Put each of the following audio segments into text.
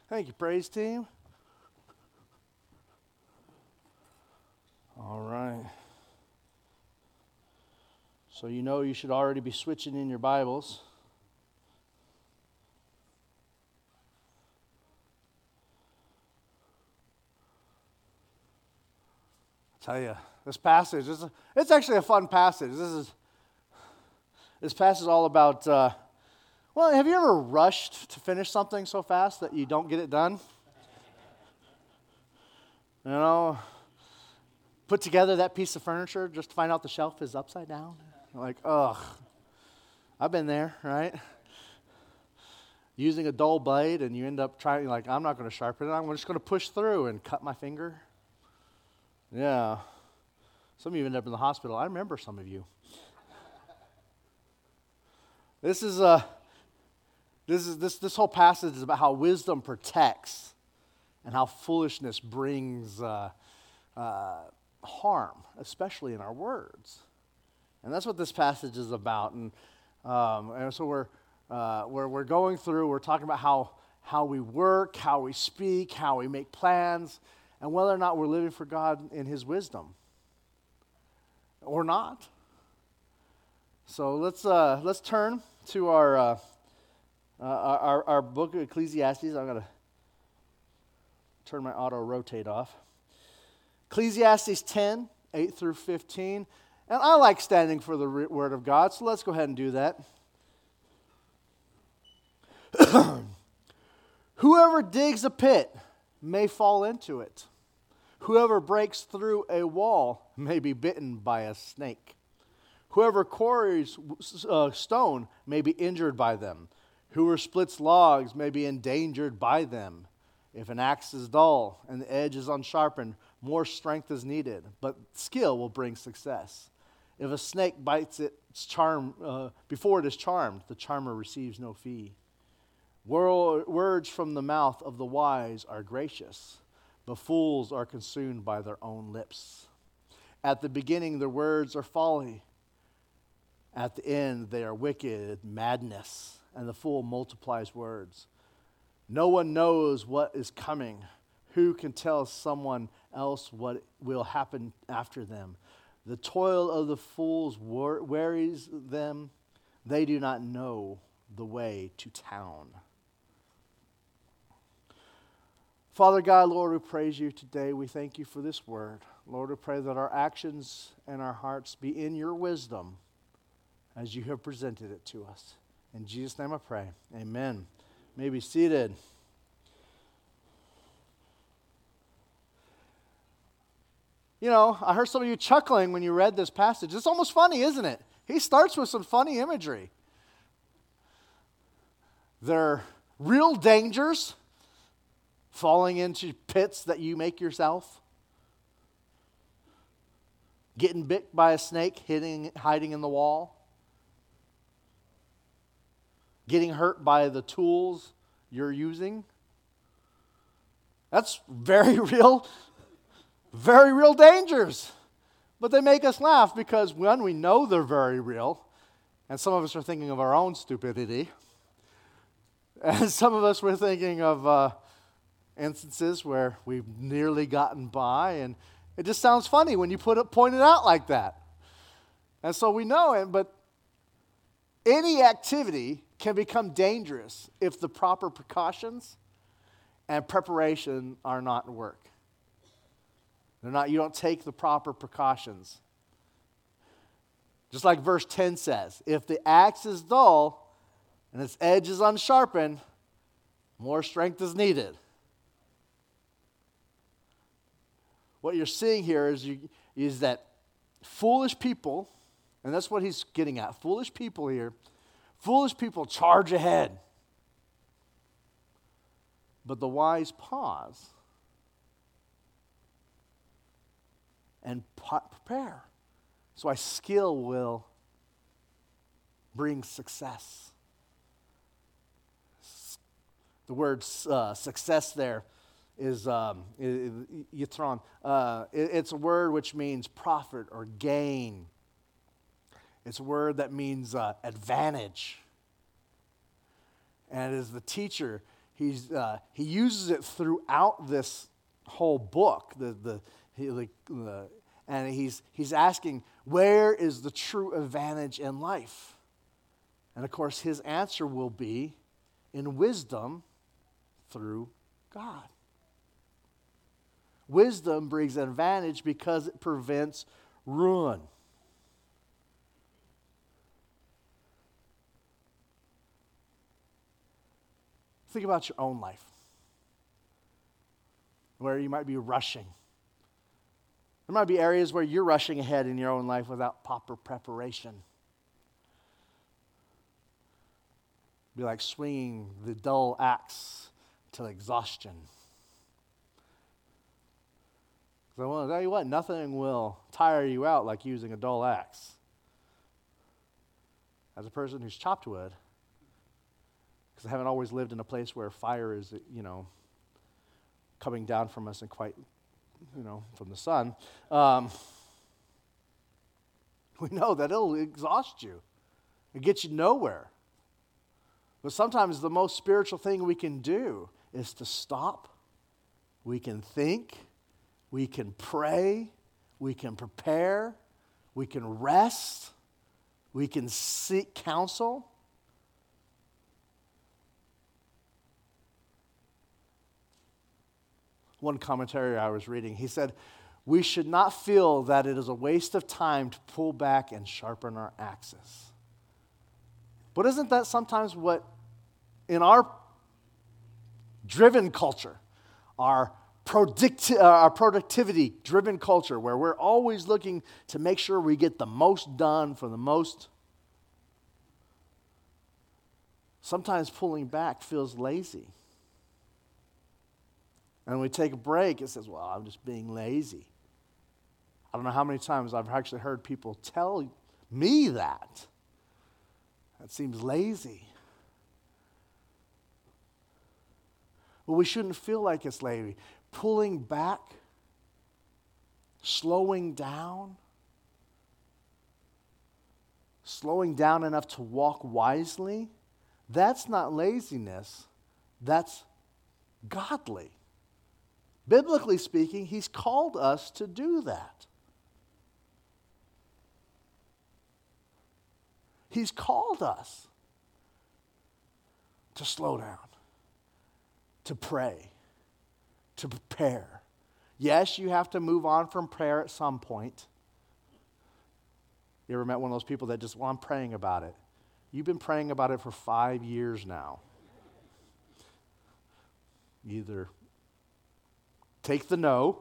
Thank you, praise team. All right. So you should already be switching in your Bibles. I tell you, this passage, it's actually a fun passage. This passage is all about, have you ever rushed to finish something so fast that you don't get it done? Put together that piece of furniture just to find out the shelf is upside down. Like, ugh. I've been there, right? Using a dull blade, and you end up trying, like, I'm not going to sharpen it. I'm just going to push through and cut my finger. Yeah. Some of you end up in the hospital. I remember some of you. This whole passage is about how wisdom protects and how foolishness brings harm, especially in our words. And that's what this passage is about. And so we're going through, we're talking about how we work, how we speak, how we make plans, and whether or not we're living for God in His wisdom or not. So let's turn to our book of Ecclesiastes. I'm going to turn my auto rotate off. Ecclesiastes 10, 8 through 15. And I like standing for the Word of God, so let's go ahead and do that. Whoever digs a pit may fall into it. Whoever breaks through a wall may be bitten by a snake. Whoever quarries stone may be injured by them. Whoever splits logs may be endangered by them. If an axe is dull and the edge is unsharpened, more strength is needed, but skill will bring success. If a snake bites its charm before it is charmed, the charmer receives no fee. Words from the mouth of the wise are gracious, but fools are consumed by their own lips. At the beginning, their words are folly. At the end, they are wicked madness, and the fool multiplies words. No one knows what is coming. Who can tell someone else what will happen after them? The toil of the fools wearies them. They do not know the way to town. Father God, Lord, we praise you today. We thank you for this word. Lord, we pray that our actions and our hearts be in your wisdom as you have presented it to us. In Jesus' name I pray. Amen. You may be seated. I heard some of you chuckling when you read this passage. It's almost funny, isn't it? He starts with some funny imagery. They're real dangers, falling into pits that you make yourself, getting bit by a snake, hiding in the wall, getting hurt by the tools you're using. That's very real dangers. But they make us laugh because, one, we know they're very real, and some of us are thinking of our own stupidity. And some of us were thinking of instances where we've nearly gotten by, and it just sounds funny when you point it out like that. And so we know it, but any activity can become dangerous if the proper precautions and preparation are not in work. You don't take the proper precautions. Just like verse 10 says, if the axe is dull and its edge is unsharpened, more strength is needed. What you're seeing here is that foolish people, and that's what he's getting at, foolish people charge ahead. But the wise pause and prepare. That's why skill will bring success. The word success there is yitron. It's a word which means profit or gain. It's a word that means advantage. And as the teacher, he uses it throughout this whole book. And he's asking, where is the true advantage in life? And of course, his answer will be in wisdom through God. Wisdom brings an advantage because it prevents ruin. Think about your own life, where you might be rushing. There might be areas where you're rushing ahead in your own life without proper preparation. Be like swinging the dull axe till exhaustion. So I want to tell you what, nothing will tire you out like using a dull axe. As a person who's chopped wood, because I haven't always lived in a place where fire is, coming down from us and quite, from the sun, we know that it'll exhaust you. It gets you nowhere. But sometimes the most spiritual thing we can do is to stop. We can think. We can pray. We can prepare. We can rest. We can seek counsel. One commentary I was reading, he said, we should not feel that it is a waste of time to pull back and sharpen our axes. But isn't that sometimes what, in our driven culture, our productivity-driven culture, where we're always looking to make sure we get the most done for the most, sometimes pulling back feels lazy. And when we take a break, it says, well, I'm just being lazy. I don't know how many times I've actually heard people tell me that. That seems lazy. Well, we shouldn't feel like it's lazy. Pulling back, slowing down enough to walk wisely, that's not laziness, that's godly. Biblically speaking, He's called us to do that. He's called us to slow down, to pray, to prepare. Yes, you have to move on from prayer at some point. You ever met one of those people that just, well, I'm praying about it. You've been praying about it for 5 years now. Either take the no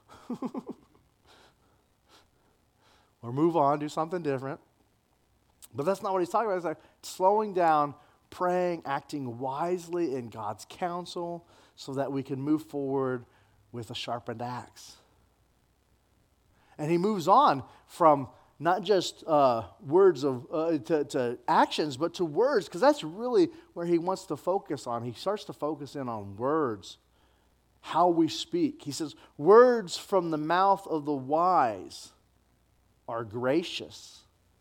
or move on, do something different. But that's not what he's talking about. It's like slowing down, praying, acting wisely in God's counsel so that we can move forward with a sharpened axe. And he moves on from not just words to actions, but to words, because that's really where he wants to focus on. He starts to focus in on words, how we speak. He says, words from the mouth of the wise are gracious.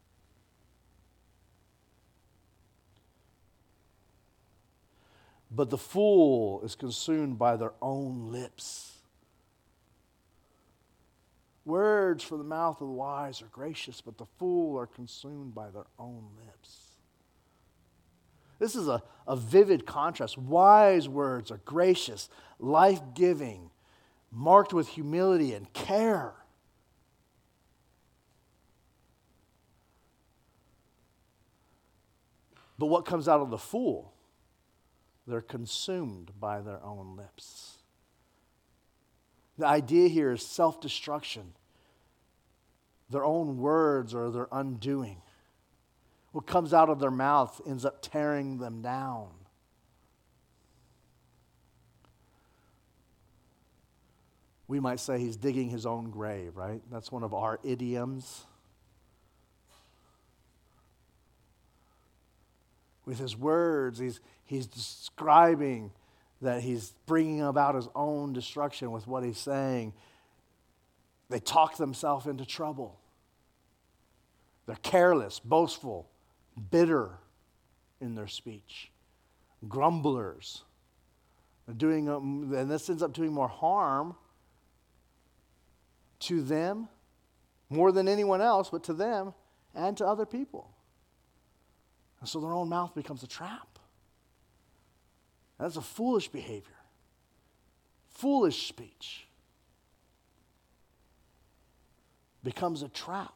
But the fool is consumed by their own lips. Words from the mouth of the wise are gracious, but the fool are consumed by their own lips. This is a vivid contrast. Wise words are gracious, life-giving, marked with humility and care. But what comes out of the fool? They're consumed by their own lips. The idea here is self-destruction. Their own words are their undoing. What comes out of their mouth ends up tearing them down. We might say he's digging his own grave, right? That's one of our idioms. With his words, he's describing that he's bringing about his own destruction with what he's saying. They talk themselves into trouble. They're careless, boastful, bitter in their speech, grumblers, And this ends up doing more harm to them, more than anyone else, but to them and to other people. And so their own mouth becomes a trap. That's a foolish behavior. Foolish speech becomes a trap.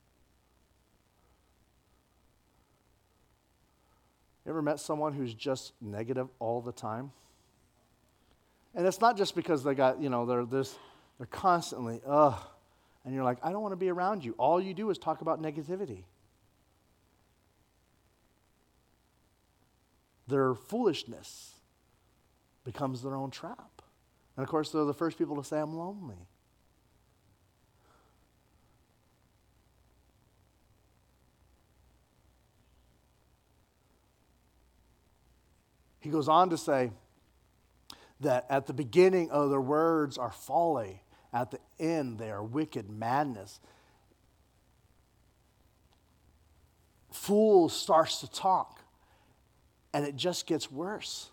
You ever met someone who's just negative all the time? And it's not just because they got, they're constantly, and you're like, I don't want to be around you. All you do is talk about negativity. Their foolishness becomes their own trap. And of course, they're the first people to say, I'm lonely. He goes on to say that at the beginning of their words are folly, at the end they are wicked madness. Fool starts to talk, and it just gets worse.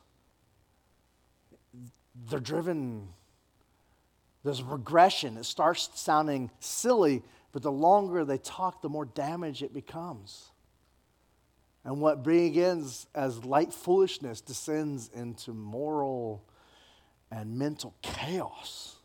They're driven, there's regression. It starts sounding silly, but the longer they talk, the more damage it becomes. And what begins as light foolishness descends into moral and mental chaos.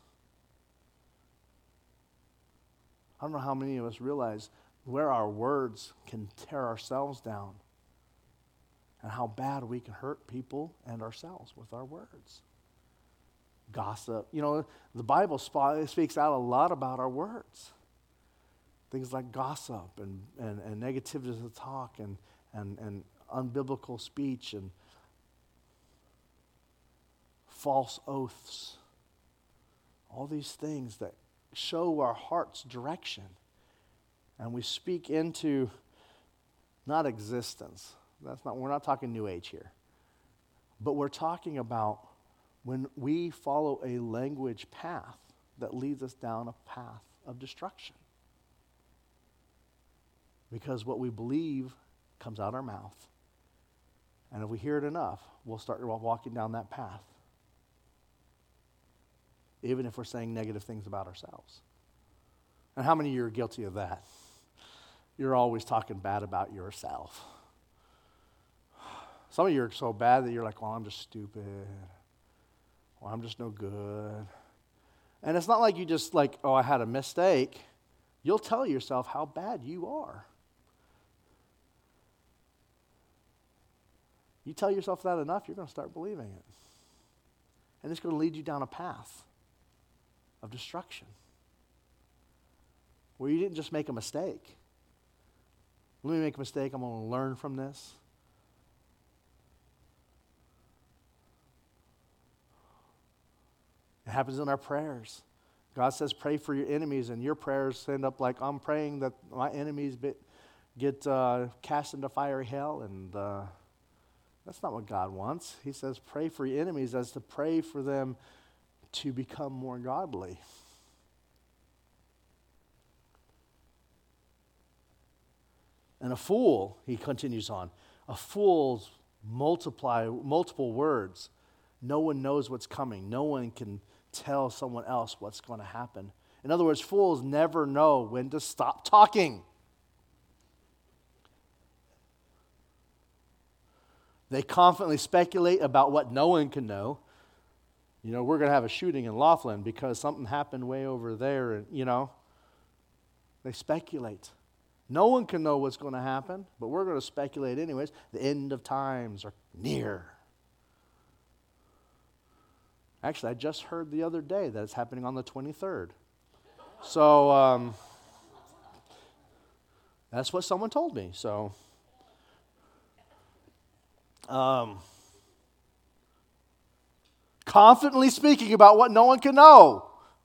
I don't know how many of us realize where our words can tear ourselves down and how bad we can hurt people and ourselves with our words. Gossip. The Bible speaks out a lot about our words. Things like gossip and negativity of talk and unbiblical speech and false oaths. All these things that show our heart's direction. And we speak into not existence. We're not talking New Age here. But we're talking about when we follow a language path that leads us down a path of destruction. Because what we believe comes out our mouth. And if we hear it enough, we'll start walking down that path. Even if we're saying negative things about ourselves. And how many of you are guilty of that? You're always talking bad about yourself. Some of you are so bad that you're like, well, I'm just stupid. Well, I'm just no good. And it's not like you just like, oh, I had a mistake. You'll tell yourself how bad you are. You tell yourself that enough, you're going to start believing it. And it's going to lead you down a path of destruction where you didn't just make a mistake. Let me make a mistake, I'm going to learn from this. It happens in our prayers. God says pray for your enemies, and your prayers end up like, I'm praying that my enemies get cast into fiery hell, and that's not what God wants. He says pray for your enemies as to pray for them to become more godly. And a fool, he continues on, a fool's multiple words. No one knows what's coming. No one can tell someone else what's going to happen. In other words, fools never know when to stop talking. They confidently speculate about what no one can know. We're going to have a shooting in Laughlin because something happened way over there. And, they speculate. No one can know what's going to happen, but we're going to speculate anyways. The end of times are near. Actually, I just heard the other day that it's happening on the 23rd. So, that's what someone told me. So, confidently speaking about what no one can know.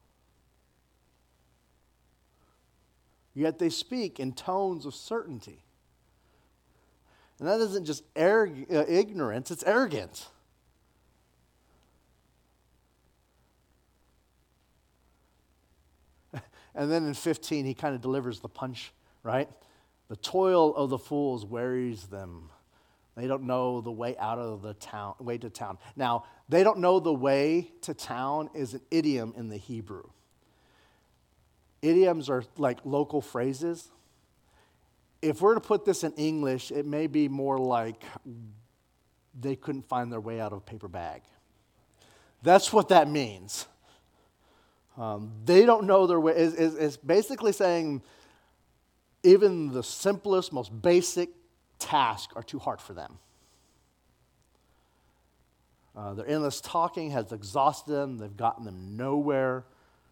Yet they speak in tones of certainty. And that isn't just ignorance, it's arrogance. And then in 15, he kind of delivers the punch, right? The toil of the fools wearies them, They don't know the way out of the town, way to town. Now, they don't know the way to town is an idiom in the Hebrew. Idioms are like local phrases. If we're to put this in English, it may be more like they couldn't find their way out of a paper bag. That's what that means. They don't know their way. It's basically saying even the simplest, most basic tasks are too hard for them. Their endless talking has exhausted them. They've gotten them nowhere.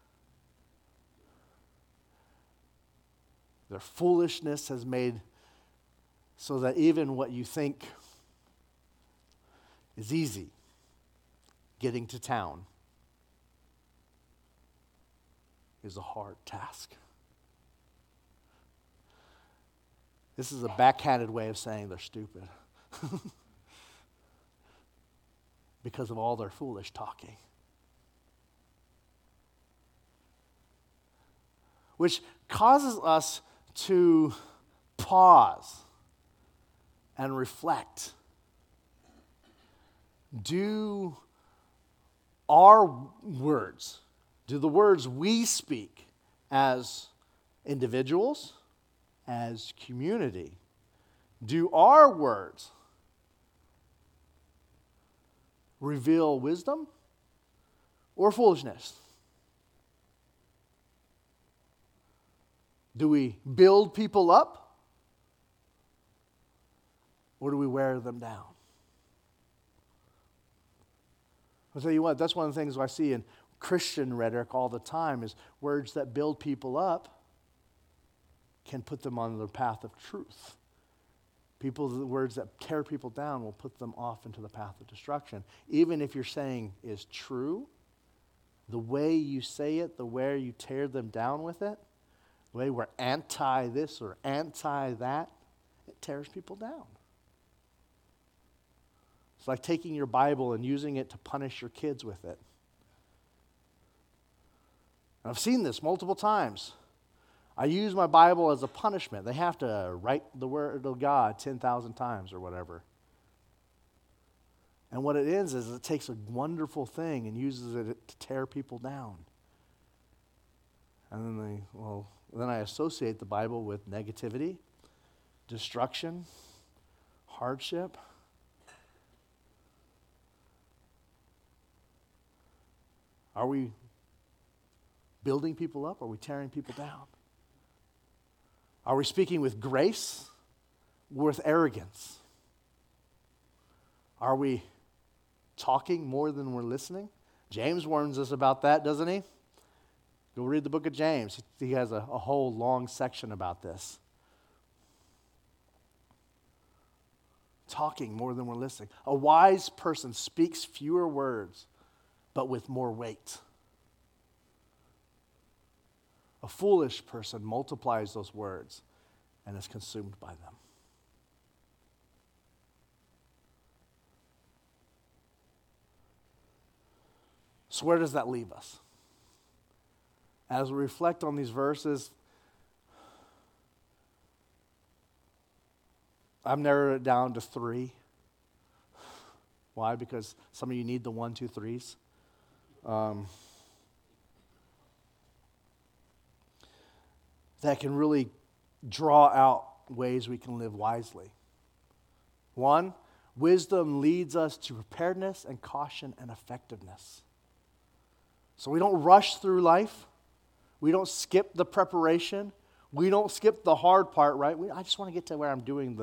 Their foolishness has made so that even what you think is easy, getting to town, is a hard task. This is a backhanded way of saying they're stupid because of all their foolish talking. Which causes us to pause and reflect. Do our words, do the words we speak as individuals, as community, do our words reveal wisdom or foolishness? Do we build people up or do we wear them down? I'll tell you what, that's one of the things I see in Christian rhetoric all the time is words that build people up can put them on the path of truth. The words that tear people down will put them off into the path of destruction. Even if you're saying is true, the way you say it, the way you tear them down with it, the way we're anti this or anti that, it tears people down. It's like taking your Bible and using it to punish your kids with it. And I've seen this multiple times. I use my Bible as a punishment. They have to write the word of God 10,000 times or whatever. And what it is it takes a wonderful thing and uses it to tear people down. And then I associate the Bible with negativity, destruction, hardship. Are we building people up? Or are we tearing people down? Are we speaking with grace or with arrogance? Are we talking more than we're listening? James warns us about that, doesn't he? Go read the book of James. He has a whole long section about this. Talking more than we're listening. A wise person speaks fewer words, but with more weight. A foolish person multiplies those words and is consumed by them. So where does that leave us? As we reflect on these verses, I've narrowed it down to 3. Why? Because some of you need the 1, 2, 3s. That can really draw out ways we can live wisely. 1, wisdom leads us to preparedness and caution and effectiveness. So we don't rush through life. We don't skip the preparation. We don't skip the hard part, right? I just want to get to where I'm doing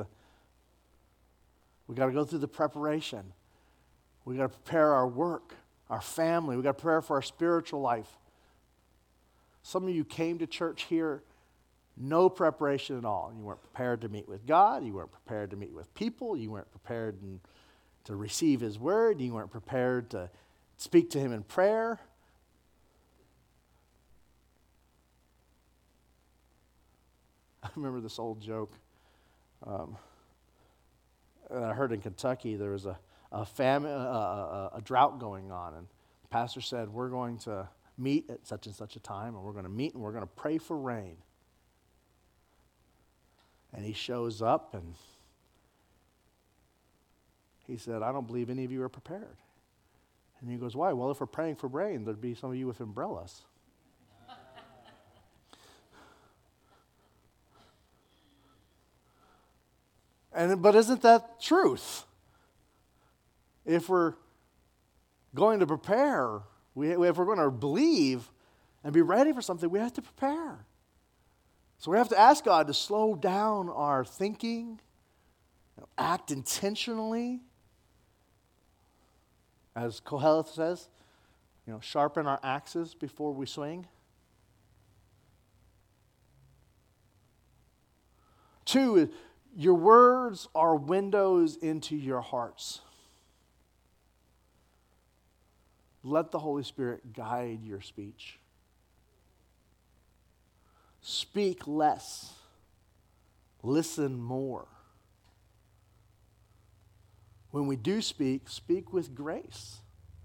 we got to go through the preparation. We got to prepare our work, our family. We got to prepare for our spiritual life. Some of you came to church here, no preparation at all. You weren't prepared to meet with God. You weren't prepared to meet with people. You weren't prepared to receive His word. You weren't prepared to speak to Him in prayer. I remember this old joke that I heard in Kentucky. There was a famine, a drought going on, and the pastor said, "We're going to meet at such and such a time, and we're going to meet and we're going to pray for rain." And he shows up, and He said, I don't believe any of you are prepared. And he goes, why? Well, if we're praying for rain, there'd be some of you with umbrellas. But isn't that truth? If we're going to prepare, if we're going to believe and be ready for something, we have to prepare. So we have to ask God to slow down our thinking, act intentionally. As Koheleth says, sharpen our axes before we swing. 2, your words are windows into your hearts. Let the Holy Spirit guide your speech. Speak less. Listen more. When we do speak, speak with grace.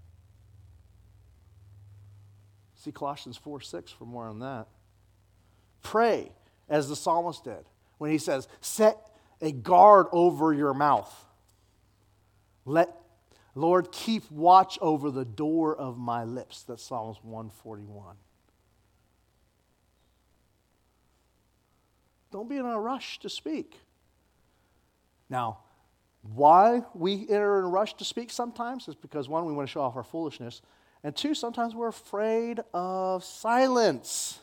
See Colossians 4:6 for more on that. Pray as the psalmist did when he says, set a guard over your mouth. Lord, keep watch over the door of my lips. That's Psalms 141. Don't be in a rush to speak. Now, why we enter in a rush to speak sometimes is because, 1, we want to show off our foolishness, and 2, sometimes we're afraid of silence.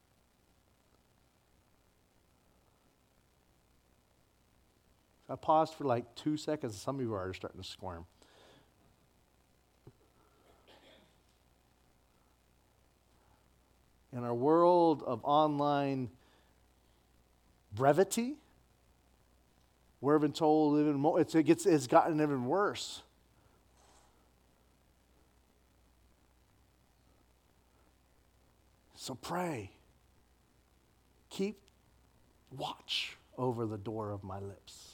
I paused for like 2 seconds, and some of you are already starting to squirm. In our world of online brevity, we're even told even more, it's gotten even worse. So pray. Keep watch over the door of my lips.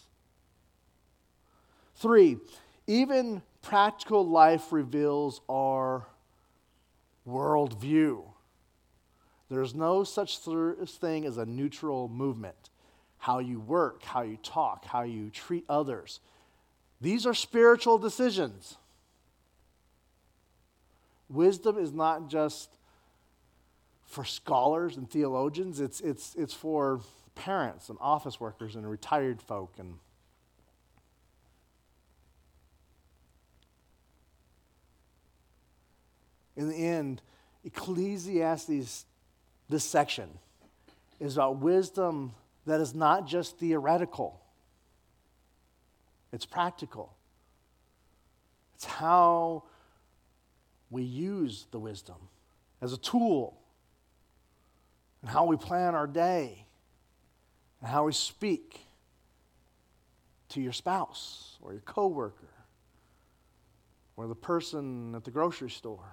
3, even practical life reveals our worldview. There's no such thing as a neutral movement. How you work, how you talk, how you treat others. These are spiritual decisions. Wisdom is not just for scholars and theologians. It's for parents and office workers and retired folk. And in the end, Ecclesiastes, this section, is about wisdom that is not just theoretical. It's practical. It's how we use the wisdom as a tool, and how we plan our day, and how we speak to your spouse or your coworker or the person at the grocery store.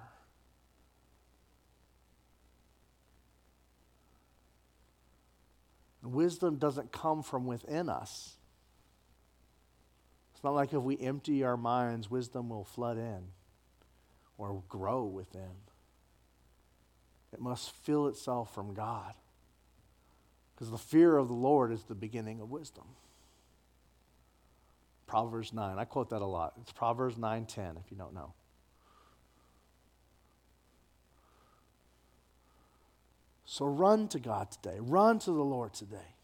Wisdom doesn't come from within us. It's not like if we empty our minds, wisdom will flood in or grow within. It must feel itself from God. Because the fear of the Lord is the beginning of wisdom. Proverbs 9. I quote that a lot. It's Proverbs 9:10 if you don't know. So run to God today. Run to the Lord today.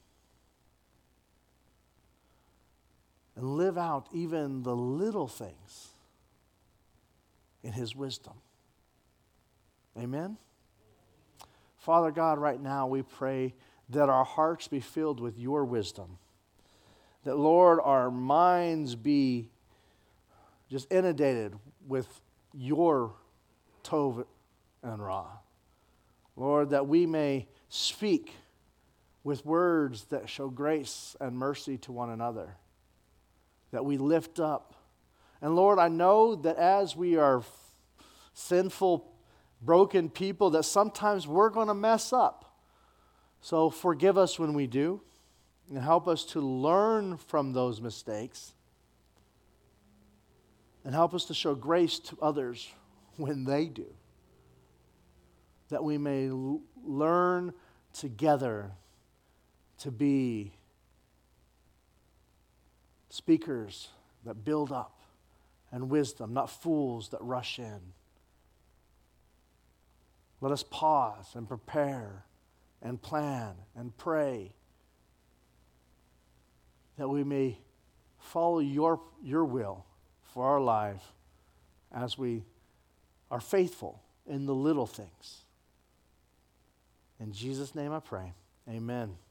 And live out even the little things in His wisdom. Amen? Father God, right now we pray that our hearts be filled with your wisdom. That, Lord, our minds be just inundated with your Tov and Ra. Lord, that we may speak with words that show grace and mercy to one another. That we lift up. And Lord, I know that as we are sinful, broken people, that sometimes we're going to mess up. So forgive us when we do, and help us to learn from those mistakes, and help us to show grace to others when they do. That we may learn together to be speakers that build up and wisdom, not fools that rush in. Let us pause and prepare and plan and pray that we may follow your will for our life as we are faithful in the little things. In Jesus' name I pray. Amen.